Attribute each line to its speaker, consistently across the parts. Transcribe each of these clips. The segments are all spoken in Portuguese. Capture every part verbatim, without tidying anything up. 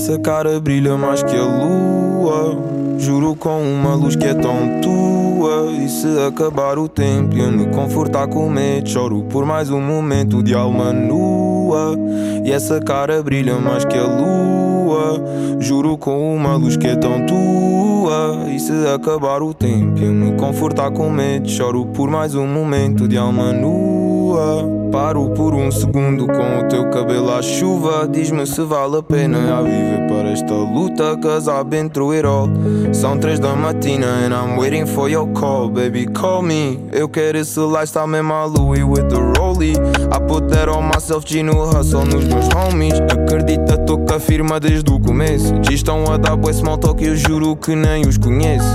Speaker 1: essa cara brilha mais que a lua. Juro com uma luz que é tão tua. E se acabar o tempo e eu me confortar com medo, choro por mais um momento de alma nua. E essa cara brilha mais que a lua. Juro com uma luz que é tão tua. E se acabar o tempo e eu me confortar com medo, choro por mais um momento de alma nua. Paro por um segundo com o teu cabelo à chuva. Diz-me se vale a pena a viver para esta luta, cause I've been through it all. São três da matina and I'm waiting for your call. Baby, call me. Eu quero esse lifestyle mesmo a Louis with the rollie. I put that on myself, G no hustle nos meus homies. Acredita, tô com a firma desde o começo. G estão a dar bué small talk e eu juro que nem os conheço.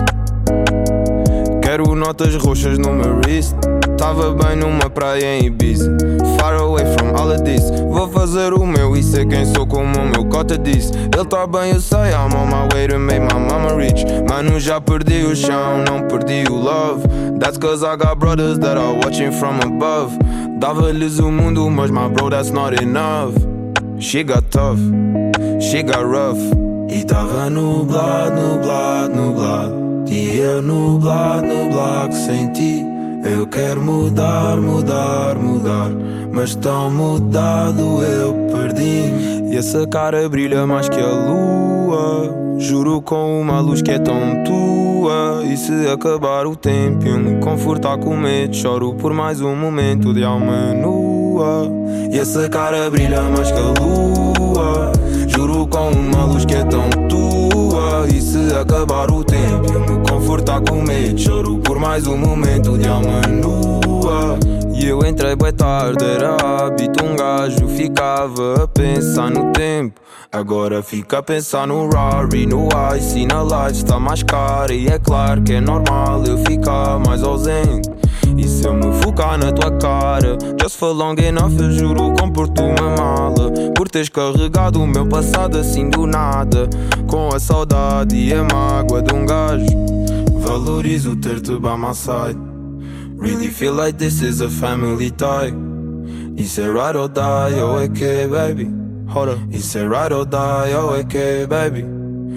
Speaker 1: Quero notas roxas no meu wrist. Tava bem numa praia em Ibiza, far away from all of this. Vou fazer o meu e ser quem sou como o meu cota disse. Ele tá bem, eu sei, I'm on my way to make my mama rich. Mano, já perdi o chão, não perdi o love. That's cause I got brothers that are watching from above. Dava-lhes o mundo, mas my bro, that's not enough. She got tough, she got rough. E tava nublado, nublado, nublado. E eu nublado, nublado sem ti. Eu quero mudar, mudar, mudar, mas tão mudado eu perdi. E essa cara brilha mais que a lua. Juro com uma luz que é tão tua. E se acabar o tempo e eu me confortar com medo, choro por mais um momento de alma nua. E essa cara brilha mais que a lua. Juro com uma luz que é tão tua. E se acabar o tempo e eu me confortar com medo, choro por mais um momento de alma nua. E eu entrei bué tarde, era hábito, um gajo ficava a pensar no tempo. Agora fica a pensar no Rari, no Ice e na Light. Está mais cara e é claro que é normal eu ficar mais ausente. E se eu me focar na tua cara, just for long enough, eu juro compro-te uma mala. Por teres carregado o meu passado assim do nada, com a saudade e a mágoa de um gajo. Valorizo ter-te by my side. Really feel like this is a family tie. Is it right or die, oh okay baby. Hold up. Is it right or die, oh okay baby.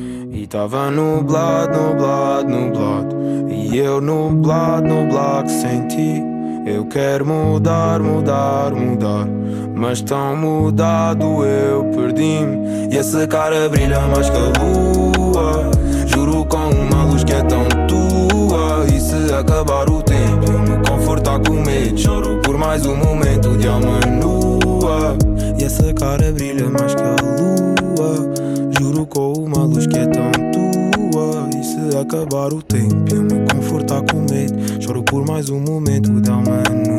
Speaker 1: E tava nublado, nublado, nublado. E eu nublado, nublado sem ti. Eu quero mudar, mudar, mudar, mas tão mudado eu perdi-me. E essa cara brilha mais que a lua. Juro com uma luz que é tão tua. E se acabar o tempo eu me confortar com medo, choro por mais um momento de alma nua. E essa cara brilha mais que a lua. Juro com uma luz que é tão tua. E se acabar o tempo eu me confortar com medo, choro por mais um momento de alma nua.